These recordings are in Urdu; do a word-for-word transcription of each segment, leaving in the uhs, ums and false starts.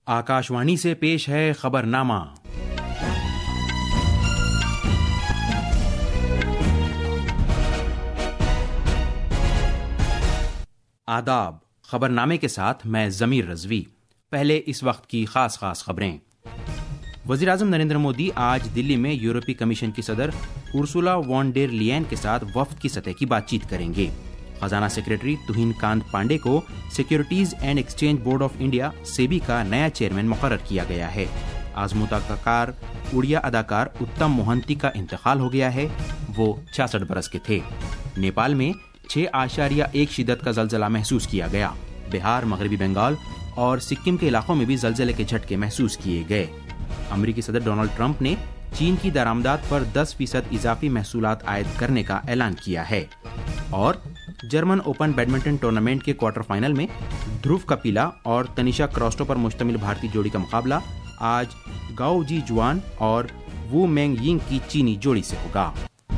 आकाशवाणी से पेश है खबरनामा। आदाब। खबरनामे के साथ मैं जमीर रजवी। पहले इस वक्त की खास खास खबरें। वज़ीर आज़म नरेंद्र मोदी आज दिल्ली में यूरोपीय कमीशन की सदर उर्सुला वॉन डेर लियन के साथ वफ्द की सतह की बातचीत करेंगे। खजाना सेक्रेटरी तुहिन कांत पांडे को securities and exchange board of India SEBI का नया चेयरमैन मुकर्रर किया गया है। आजमुताकार उड़िया अदाकार उत्तम मोहंती का इंतकाल हो गया है। वो छियासठ बरस के थे। नेपाल में छह आशारिया एक शिद्दत का जलजला महसूस किया गया। बिहार, मगरबी बंगाल और सिक्किम के इलाकों में भी जलजले के झटके महसूस किए गए। अमेरिकी सदर डोनाल्ड ट्रंप ने चीन की दरामदात पर दस फीसद इजाफी महसूलात आयद करने का ऐलान किया है। और जर्मन ओपन बैडमिंटन टूर्नामेंट के क्वार्टर फाइनल में ध्रुव कपिला और तनिषा क्रोस्टो पर मुश्तमिल भारतीय जोड़ी का मुकाबला आज गाओ जी जुआन और वू मेंग यिंग की चीनी जोड़ी से होगा।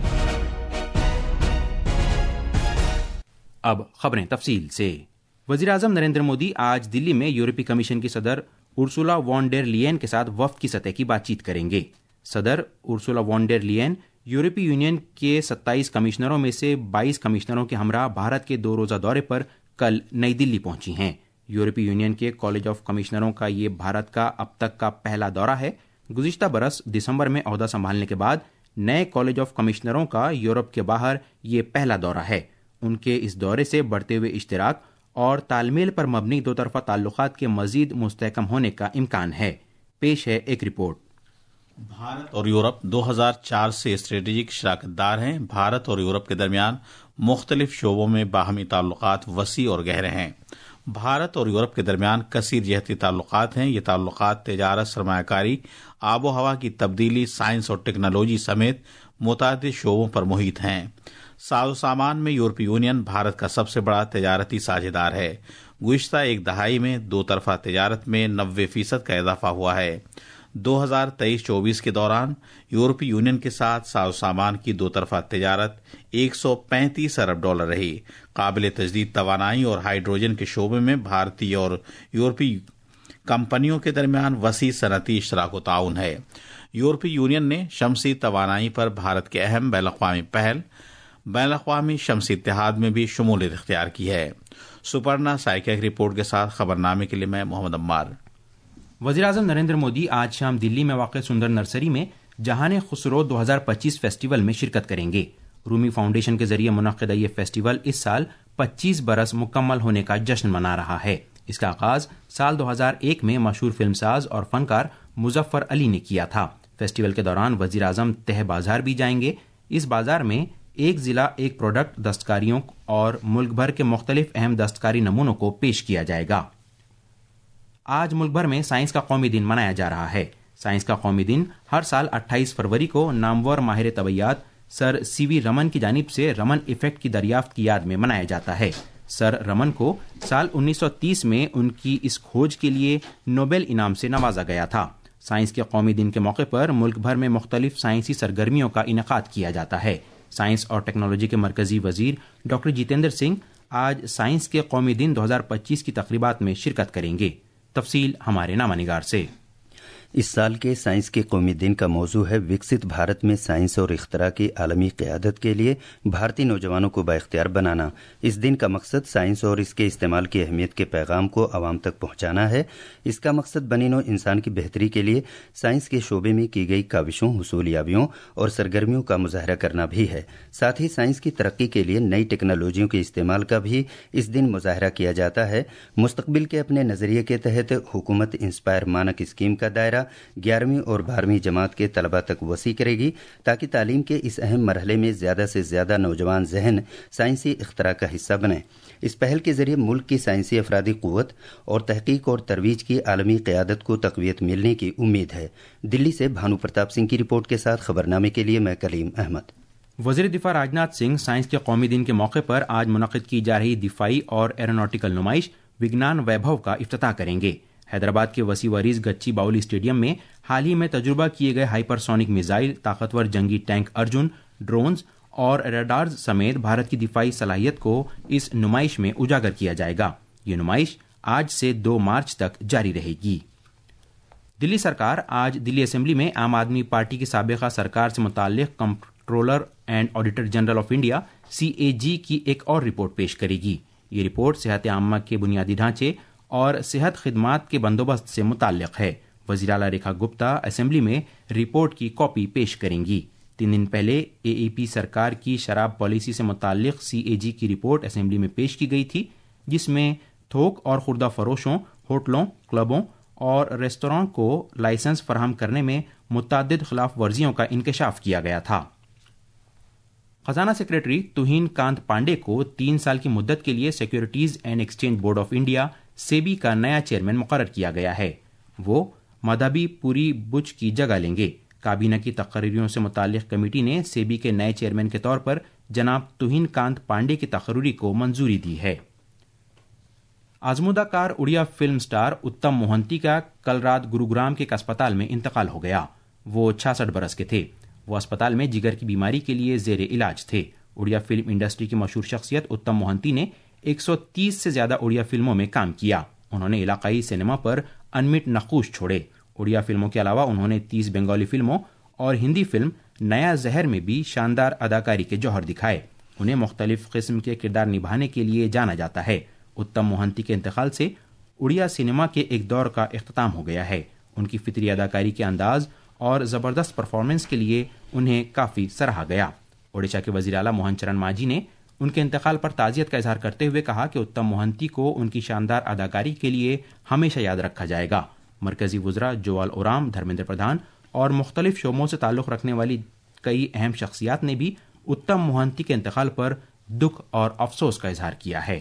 अब खबरें तफसील से। वज़ीर आज़म नरेंद्र मोदी आज दिल्ली में यूरोपीय कमीशन की सदर उर्सुला वॉन डेर लियन के साथ वफ्द की सतह की बातचीत करेंगे। सदर उर्सुला वॉन डेर लियन यूरोपीय यूनियन के सत्ताईस कमिश्नरों में से बाईस कमिश्नरों के हमरा भारत के दो रोजा दौरे पर कल नई दिल्ली पहुंची हैं। यूरोपीय यूनियन के कॉलेज ऑफ कमिश्नरों का ये भारत का अब तक का पहला दौरा है। गुज़िश्ता बरस दिसंबर में ओहदा संभालने के बाद नए कॉलेज ऑफ कमिश्नरों का यूरोप के बाहर ये पहला दौरा है। उनके इस दौरे से बढ़ते हुए इश्तिराक और तालमेल पर मबनी दो तरफा ताल्लुकात के मजीद मुस्तहकम होने का इम्कान है। पेश है एक रिपोर्ट। भारत और यूरोप दो हज़ार चार से स्ट्रेटेजिक शराकतदार हैं। भारत और यूरोप के दरमियान मुख्तलिफ शोबों में बाहमी ताल्लुकात वसी और गहरे हैं। भारत और यूरोप के दरमियान कसीर जहती ताल्लुकात हैं। ये ताल्लुकात तिजारत, सरमायाकारी, आबो हवा की तब्दीली, साइंस और टेक्नोलॉजी समेत मुतादिद शोबों पर मुहित हैं। साजो सामान में यूरोपीय यूनियन भारत का सबसे बड़ा तजारती साझेदार है। गुज़िश्ता एक दहाई में दो तरफा तजारत में नब्बे फीसद का इजाफा हुआ है। दो हज़ार तेईस चौबीस के दौरान यूरोपीय यूनियन के साथ साजो सामान की दो तरफा तजारत एक सौ पैंतीस अरब डॉलर रही। काबिल तजदीद तवानाई और हाइड्रोजन के शोबे में भारतीय और यूरोपीय कंपनियों के दरमियान वसी सनती इश्तराक व ताउन है। यूरोपीय यूनियन ने शमसी तवानाई पर भारत के अहम बैनुल-अक़वामी पहल बैनुल-अक़वामी शमसी इत्तेहाद में भी शमूलियत इख्तियार की है। सुपर्णा साइकिया की रिपोर्ट के साथ खबरनामे के लिए मैं मोहम्मद अम्मार। वज़ीर आज़म नरेंद्र मोदी आज शाम दिल्ली में वाक़ सुंदर नर्सरी में जहान खुसरो दो हज़ार पच्चीस फेस्टिवल में शिरकत करेंगे। रूमी फाउंडेशन के जरिए मुनक़्क़िदा ये फेस्टिवल इस साल पच्चीस बरस मुकम्मल होने का जश्न मना रहा है। इसका आगाज साल दो हज़ार एक में मशहूर फिल्मसाज और फनकार मुज़फ़्फ़र अली ने किया था। फेस्टिवल के दौरान वज़ीर आज़म तह बाजार भी जाएंगे। इस बाजार में एक जिला एक प्रोडक्ट दस्तकारियों और मुल्क भर के मुख्तलिफ अहम दस्तकारी नमूनों को पेश किया जाएगा। आज मुल्क भर में साइंस का कौमी दिन मनाया जा रहा है। साइंस का कौमी दिन हर साल अट्ठाईस फरवरी को नामवर माहिर तबैयात सर सी वी रमन की जानिब से रमन इफेक्ट की दरियाफ्त की याद में मनाया जाता है। सर रमन को साल उन्नीस सौ तीस में उनकी इस खोज के लिए नोबेल इनाम से नवाजा गया था। साइंस के कौमी दिन के मौके पर मुल्क भर में मुख्तलिफ साइंसी सरगर्मियों का इनेकाद किया जाता है। साइंस और टेक्नोलॉजी के मरकजी वजीर डॉक्टर जितेंद्र सिंह आज साइंस के कौमी दिन दो हज़ार पच्चीस की तकरीबात में शिरकत करेंगे। तफसील हमारे नामानिगार से। इस साल के साइंस के कौमी दिन का मौजू है विकसित भारत में साइंस और इख्तरा की आलमी क़यादत के लिए भारतीय नौजवानों को बाइख्तियार बनाना। इस दिन का मकसद साइंस और इसके इस्तेमाल की अहमियत के पैगाम को आवाम तक पहुंचाना है। इसका मकसद बनी नौ इंसान की बेहतरी के लिए साइंस के शोबे में की गई काविशों, हुसूलियाबियों और सरगर्मियों का मुजाहरा करना भी है। साथ ही साइंस की तरक्की के लिए नई टेक्नोलॉजियों के इस्तेमाल का भी इस दिन मुजाहरा किया जाता है। मुस्तकबिल के अपने नज़रिए के तहत हुकूमत इंस्पायर मानक स्कीम का दायरा ग्यारहवीं और बारहवीं जमात के तलबा तक वसी करेगी ताकि तालीम के इस अहम मरहले में ज़्यादा से ज़्यादा नौजवान जहन साइंसी इख्तरा का हिस्सा बने। इस पहल के जरिए मुल्क की साइंसी अफरादी क़ुव्वत और तहकीक और तरवीज की आलमी क़यादत को तक़वियत मिलने की उम्मीद है। दिल्ली से भानु प्रताप सिंह की रिपोर्ट के साथ खबरनामे के लिए मैं कलीम अहमद। वज़ीर दिफा राजनाथ सिंह साइंस के कौमी दिन के मौके पर आज मुनक़्क़िद की जा रही दिफाई और एरोनॉटिकल नुमाइश विज्ञान वैभव का इफ्तिताह करेंगे। हैदराबाद के वसी वरीज गच्ची बाउली स्टेडियम में हाल ही में तजुर्बा किए गए हाइपरसोनिक मिसाइल, ताकतवर जंगी टैंक अर्जुन, ड्रोन्स और रडार्स समेत भारत की दिफाई सलाहियत को इस नुमाइश में उजागर किया जाएगा। ये नुमाइश आज से दो मार्च तक जारी रहेगी। دلی سرکار آج دلی اسمبلی میں عام آدمی پارٹی کی سابقہ سرکار سے متعلق comptroller and auditor general of India C A G کی ایک اور رپورٹ پیش کرے گی. یہ رپورٹ صحت عامہ کے بنیادی ڈھانچے اور صحت خدمات کے بندوبست سے متعلق ہے. وزیر اعلیٰ ریکھا گپتا اسمبلی میں رپورٹ کی کاپی پیش کریں گی. تین دن پہلے اے ای پی سرکار کی شراب پالیسی سے متعلق سی اے جی کی رپورٹ اسمبلی میں پیش کی گئی تھی، جس میں تھوک اور خوردہ فروشوں، ہوٹلوں، کلبوں اور ریستوراں کو لائسنس فراہم کرنے میں متعدد خلاف ورزیوں کا انکشاف کیا گیا تھا. خزانہ سیکریٹری توہین کانت پانڈے کو تین سال کی مدت کے لیے securities and exchange board of India SEBI کا نیا چیئرمین مقرر کیا گیا ہے. وہ مدھبی پوری بچ کی جگہ لیں گے. کابینہ کی تقرریوں سے متعلق کمیٹی نے سیبی کے نئے چیئرمین کے طور پر جناب توہین کانت پانڈے کی تقرری کو منظوری دی ہے. آزمودہ کار اڑیا فلم سٹار اتم موہنتی کا کل رات گروگرام کے ایک اسپتال میں انتقال ہو گیا. وہ چھیاسٹھ برس کے تھے. وہ اسپتال میں جگر کی بیماری کے لیے زیر علاج تھے. اڑیا فلم انڈسٹری کی مشہور شخصیت اتم موہنتی نے ایک سو تیس سے زیادہ اڑیا فلموں میں کام کیا. انہوں نے علاقائی سینما پر انمٹ نقوش چھوڑے. اڑیا فلموں کے علاوہ انہوں نے تیس بنگالی فلموں اور ہندی فلم نیا زہر میں بھی شاندار اداکاری کے جوہر دکھائے. انہیں مختلف قسم کے کردار نبھانے کے لیے جانا جاتا ہے. اتم موہنتی کے انتقال سے اڑیا سینما کے ایک دور کا اختتام ہو گیا ہے. ان کی فطری اداکاری کے انداز اور زبردست پرفارمنس کے لیے انہیں کافی سراہا گیا. اوڈیشہ کے وزیر اعلیٰ موہن چرن ماجھی نے ان کے انتقال پر تعزیت کا اظہار کرتے ہوئے کہا کہ اتم موہنتی کو ان کی شاندار اداکاری کے لیے ہمیشہ یاد رکھا جائے گا. مرکزی وزراء جوال اورام، دھرمیندر پردھان اور مختلف شعبوں سے تعلق رکھنے والی کئی اہم شخصیات نے بھی اتم موہنتی کے انتقال پر دکھ اور افسوس کا اظہار کیا ہے.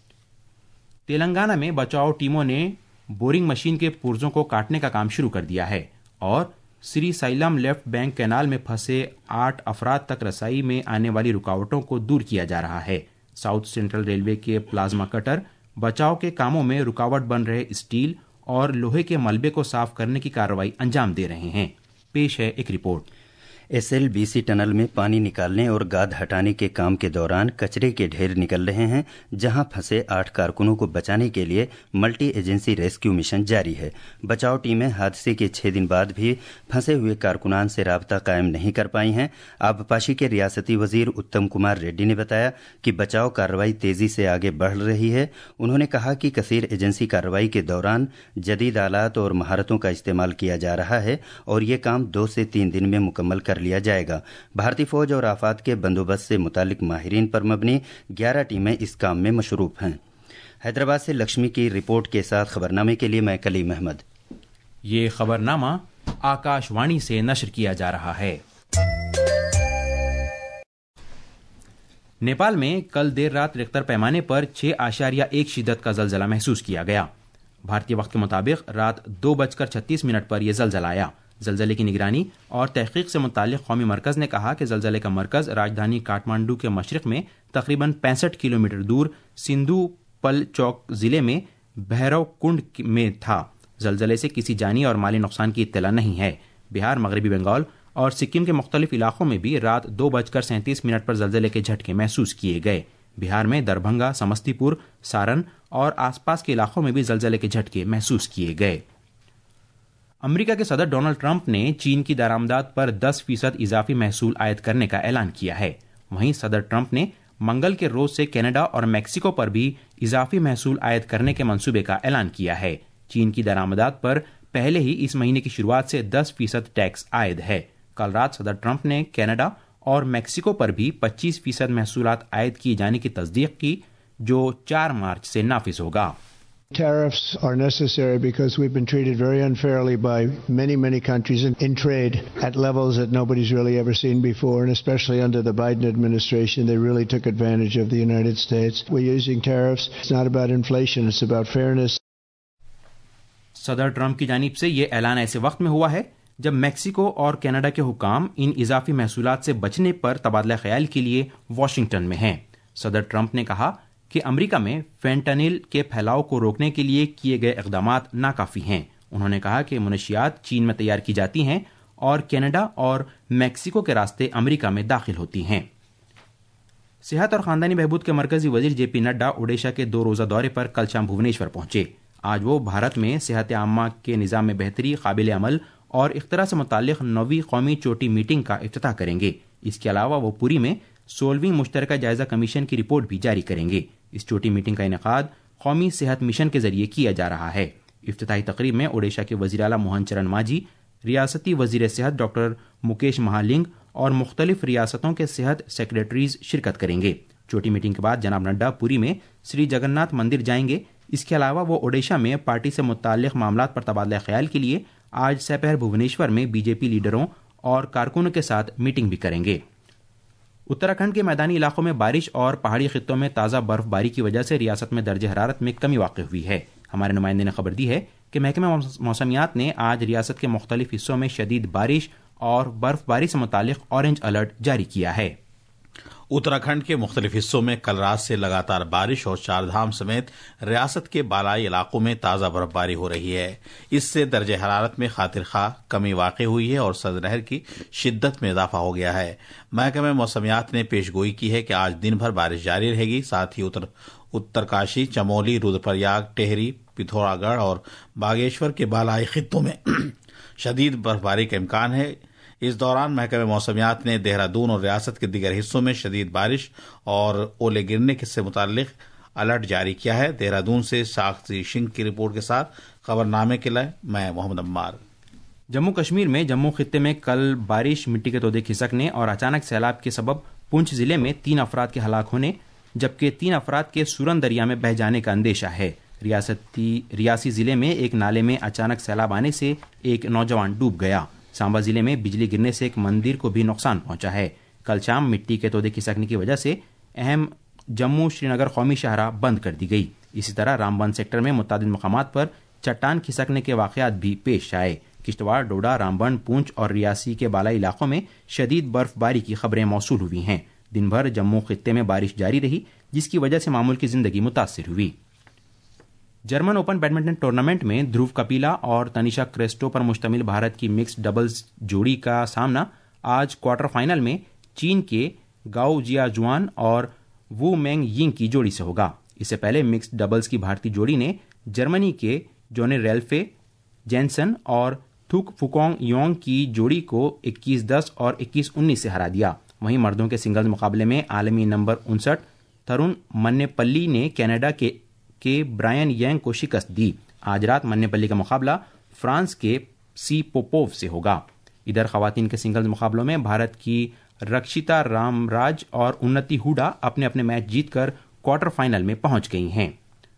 تلنگانہ میں بچاؤ ٹیموں نے بورنگ مشین کے پرزوں کو کاٹنے کا کام شروع کر دیا ہے اور Srisailam left bank canal میں پھنسے آٹھ افراد تک رسائی میں آنے والی رکاوٹوں کو دور کیا جا رہا ہے. ساؤتھ سینٹرل ریلوے کے پلازما کٹر بچاؤ کے کاموں میں رکاوٹ بن رہے اسٹیل اور لوہے کے ملبے کو صاف کرنے کی کارروائی انجام دے رہے ہیں. پیش ہے ایک report. S L B C tunnel میں پانی نکالنے اور گاد ہٹانے کے کام کے دوران کچرے کے ڈھیر نکل رہے ہیں، جہاں پھنسے آٹھ کارکنوں کو بچانے کے لیے ملٹی ایجنسی ریسکیو مشن جاری ہے. بچاؤ ٹیمیں حادثے کے چھ دن بعد بھی پھنسے ہوئے کارکنان سے رابطہ قائم نہیں کر پائی ہیں. آبپاشی کے ریاستی وزیر اتم کمار ریڈی نے بتایا کہ بچاؤ کارروائی تیزی سے آگے بڑھ رہی ہے. انہوں نے کہا کہ کثیر ایجنسی کارروائی کے دوران جدید آلات اور مہارتوں کا استعمال کیا جا رہا ہے اور یہ کام دو سے تین دن میں مکمل کر لیا جائے گا. بھارتی فوج اور آفات کے بندوبست سے متعلق ماہرین پر مبنی گیارہ ٹیمیں اس کام میں مصروف ہیں. حیدرآباد سے لکشمی کی رپورٹ کے ساتھ خبرنامے کے لیے میں کلیم احمد. یہ خبرنامہ آکاش وانی سے نشر کیا جا رہا ہے. نیپال میں کل دیر رات ریختر پیمانے پر چھ اشاریہ ایک شدت کا زلزلہ محسوس کیا گیا. بھارتی وقت کے مطابق رات دو بج کر چھتیس منٹ پر یہ زلزلہ آیا. زلزلے کی نگرانی اور تحقیق سے متعلق قومی مرکز نے کہا کہ زلزلے کا مرکز راجدھانی کاٹمانڈو کے مشرق میں تقریباً پینسٹھ کلومیٹر دور سندھو پل چوک ضلع میں بھیرو کنڈ میں تھا. زلزلے سے کسی جانی اور مالی نقصان کی اطلاع نہیں ہے. بہار، مغربی بنگال اور سکم کے مختلف علاقوں میں بھی رات دو بج کر سینتیس منٹ پر زلزلے کے جھٹکے محسوس کیے گئے. بہار میں دربھنگا، سمستی پور، سارن اور آس پاس کے علاقوں میں بھی زلزلے کے جھٹکے محسوس کیے گئے. امریکہ کے صدر ڈونلڈ ٹرمپ نے چین کی درآمدات پر دس فیصد اضافی محصول عائد کرنے کا اعلان کیا ہے. وہیں صدر ٹرمپ نے منگل کے روز سے کینیڈا اور میکسیکو پر بھی اضافی محصول عائد کرنے کے منصوبے کا اعلان کیا ہے. چین کی درآمدات پر پہلے ہی اس مہینے کی شروعات سے دس فیصد ٹیکس عائد ہے. کل رات صدر ٹرمپ نے کینیڈا اور میکسیکو پر بھی پچیس فیصد محصولات عائد کیے جانے کی تصدیق کی، جو چار مارچ سے نافذ ہوگا. Tariffs are necessary because we've been treated very unfairly by many, many countries in, in trade at levels that nobody's really ever seen before, and especially under the Biden administration, they really took advantage of the United States. We're using tariffs. It's not about inflation, it's about fairness. صدر ٹرمپ کی جانب سے یہ اعلان ایسے وقت میں ہوا ہے جب میکسیکو اور کینیڈا کے حکام ان اضافی محصولات سے بچنے پر تبادلہ خیال کے لیے واشنگٹن میں ہیں. صدر ٹرمپ نے کہا کہ امریکہ میں فینٹانل کے پھیلاؤ کو روکنے کے لیے کیے گئے اقدامات ناکافی ہیں. انہوں نے کہا کہ منشیات چین میں تیار کی جاتی ہیں اور کینیڈا اور میکسیکو کے راستے امریکہ میں داخل ہوتی ہیں. صحت اور خاندانی بہبود کے مرکزی وزیر جے پی نڈا اوڈیشہ کے دو روزہ دورے پر کل شام بھونیشور پہنچے. آج وہ بھارت میں صحت عامہ کے نظام میں بہتری، قابل عمل اور اختراع سے متعلق نویں قومی چوٹی میٹنگ کا افتتاح کریں گے۔ اس کے علاوہ وہ پوری میں سولہویں مشترکہ جائزہ کمیشن کی رپورٹ بھی جاری کریں گے۔ اس چوٹی میٹنگ کا انعقاد قومی صحت مشن کے ذریعے کیا جا رہا ہے۔ افتتاحی تقریب میں اوڈیشہ کے وزیر اعلیٰ موہن چرن ماجھی، ریاستی وزیر صحت ڈاکٹر مکیش مہالنگ اور مختلف ریاستوں کے صحت سیکریٹریز شرکت کریں گے۔ چوٹی میٹنگ کے بعد جناب نڈا پوری میں سری جگناتھ مندر جائیں گے۔ اس کے علاوہ وہ اوڈیشہ میں پارٹی سے متعلق معاملات پر تبادلہ خیال کے لیے آج سپہر بھونیشور میں بی جے پی لیڈروں اور کارکنوں کے ساتھ میٹنگ بھی کریں گے۔ اتراکھنڈ کے میدانی علاقوں میں بارش اور پہاڑی خطوں میں تازہ برف باری کی وجہ سے ریاست میں درجہ حرارت میں کمی واقع ہوئی ہے۔ ہمارے نمائندے نے خبر دی ہے کہ محکمہ موسمیات نے آج ریاست کے مختلف حصوں میں شدید بارش اور برف باری سے متعلق اورنج الرٹ جاری کیا ہے۔ اتراکھنڈ کے مختلف حصوں میں کل رات سے لگاتار بارش اور چار دھام سمیت ریاست کے بالائی علاقوں میں تازہ برف باری ہو رہی ہے۔ اس سے درجہ حرارت میں خاطر خواہ کمی واقع ہوئی ہے اور سرد لہر کی شدت میں اضافہ ہو گیا ہے۔ محکمہ موسمیات نے پیش گوئی کی ہے کہ آج دن بھر بارش جاری رہے گی۔ ساتھ ہی اتر اترکاشی، چمولی، رودرپریاگ، ٹہری، پتھورا گڑھ اور باگیشور کے بالائی خطوں میں شدید برف باری کا امکان ہے۔ اس دوران محکمہ موسمیات نے دہرادون اور ریاست کے دیگر حصوں میں شدید بارش اور اولے گرنے سے متعلق الرٹ جاری کیا ہے۔ دہرادون سے ساکشی سنگھ کی رپورٹ کے ساتھ خبر نامے کے لیے میں محمد عمار۔ جموں کشمیر میں جموں خطے میں کل بارش، مٹی کے تودے کھسکنے اور اچانک سیلاب کے سبب پونچھ ضلع میں تین افراد کے ہلاک ہونے جبکہ تین افراد کے سورن دریا میں بہہ جانے کا اندیشہ ہے۔ ریاستی ریاسی ضلع میں ایک نالے میں اچانک سیلاب آنے سے ایک نوجوان ڈوب گیا۔ سامبا ضلع میں بجلی گرنے سے ایک مندر کو بھی نقصان پہنچا ہے۔ کل شام مٹی کے تودے کھسکنے کی وجہ سے اہم جموں شری نگر قومی شاہراہ بند کر دی گئی۔ اسی طرح رامبن سیکٹر میں متعدد مقامات پر چٹان کھسکنے کے واقعات بھی پیش آئے۔ کشتواڑ، ڈوڈا، رامبن، پونچھ اور ریاسی کے بالائی علاقوں میں شدید برف باری کی خبریں موصول ہوئی ہیں۔ دن بھر جموں خطے میں بارش جاری رہی جس کی وجہ سے معمول کی زندگی متاثر ہوئی۔ جرمن اوپن بیڈمنٹن ٹورنامنٹ میں دھرو کپیلا اور تنیشا کریسٹو پر مشتمل بھارت کی مکسڈ ڈبلز جوڑی کا سامنا آج کوارٹر فائنل میں چین کے گاؤ جیا جوان اور وو مینگ ینگ کی جوڑی سے ہوگا۔ اس سے پہلے مکسڈ ڈبلز کی بھارتی جوڑی نے جرمنی کے جونے ریلفے جینسن اور تھوک فوکونگ یونگ کی جوڑی کو اکیس دس اور اکیس انیس سے ہرا دیا۔ وہیں مردوں کے سنگلز مقابلے میں عالمی نمبر انسٹھ ترون مننے پلی نے کینیڈا کے کے برائن ینگ کو شکست دی۔ آج رات مننے پلی کا مقابلہ فرانس کے سی پوپوو سے ہوگا۔ ادھر خواتین کے سنگلز مقابلوں میں بھارت کی رکشتا رام راج اور انتی ہوڈا اپنے اپنے میچ جیت کر کوارٹر فائنل میں پہنچ گئی ہیں۔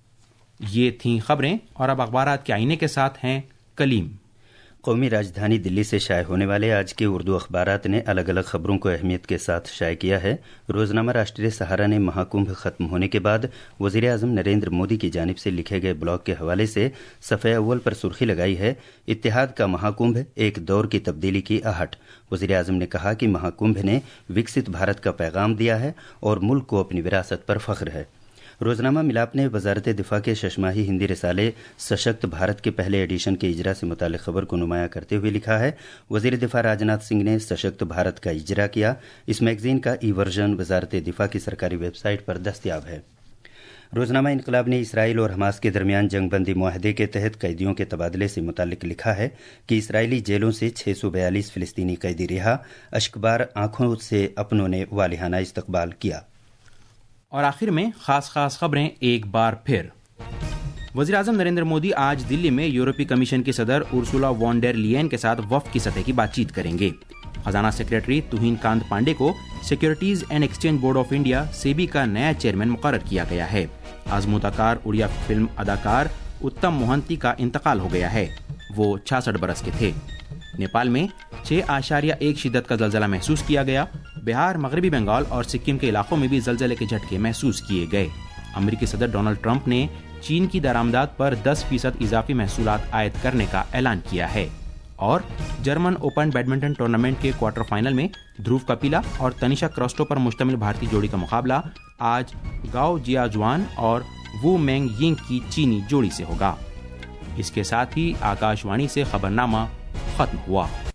یہ تھیں خبریں اور اب اخبارات کے آئینے کے ساتھ ہیں کلیم۔ قومی راجدھانی دلی سے شائع ہونے والے آج کے اردو اخبارات نے الگ الگ خبروں کو اہمیت کے ساتھ شائع کیا ہے۔ روزنامہ راشٹریہ سہارا نے مہاکمبھ ختم ہونے کے بعد وزیر اعظم نریندر مودی کی جانب سے لکھے گئے بلاگ کے حوالے سے صفحہ اول پر سرخی لگائی ہے، اتحاد کا مہاکمبھ ایک دور کی تبدیلی کی آہٹ۔ وزیر اعظم نے کہا کہ مہاکمبھ نے وکست بھارت کا پیغام دیا ہے اور ملک کو اپنی وراثت پر فخر ہے۔ روزنامہ ملاپ نے وزارت دفاع کے ششماہی ہندی رسالے سشکت بھارت کے پہلے ایڈیشن کے اجرا سے متعلق خبر کو نمایاں کرتے ہوئے لکھا ہے، وزیر دفاع راجناتھ سنگھ نے سشکت بھارت کا اجرا کیا۔ اس میگزین کا ای ورژن وزارت دفاع کی سرکاری ویب سائٹ پر دستیاب ہے۔ روزنامہ انقلاب نے اسرائیل اور حماس کے درمیان جنگ بندی معاہدے کے تحت قیدیوں کے تبادلے سے متعلق لکھا ہے کہ اسرائیلی جیلوں سے چھ سو بیالیس فلسطینی قیدی رہا، اشکبار آنکھوں سے اپنوں نے والہانہ استقبال کیا۔ اور آخر میں خاص خاص خبریں ایک بار پھر۔ وزیر اعظم نریندر مودی آج دلی میں یورپی کمیشن کی صدر ارسولا وان ڈیر لیئن کے ساتھ وفد کی سطح کی بات چیت کریں گے۔ خزانہ سیکریٹری توہین کانت پانڈے کو securities and exchange board of India SEBI کا نیا چیئرمین مقرر کیا گیا ہے۔ آزمودہ کار اڑیا فلم اداکار اتم موہنتی کا انتقال ہو گیا ہے، وہ چھیاسٹھ برس کے تھے۔ نیپال میں چھ اشاریہ ایک شدت کا زلزلہ محسوس کیا گیا۔ بہار، مغربی بنگال اور سکم کے علاقوں میں بھی زلزلے کے جھٹکے محسوس کیے گئے۔ امریکی صدر ڈونلڈ ٹرمپ نے چین کی درآمدات پر دس فیصد اضافی محصولات عائد کرنے کا اعلان کیا ہے۔ اور جرمن اوپن بیڈمنٹن ٹورنامنٹ کے کوارٹر فائنل میں دھرو کپیلا اور تنیشا کریسٹو پر مشتمل بھارتی جوڑی کا مقابلہ آج گاؤ جیا جوان اور وو مینگ ینگ کی چینی جوڑی سے ہوگا۔ اس کے ساتھ ہی آکاش وانی سے خبرنامہ ختم ہوا۔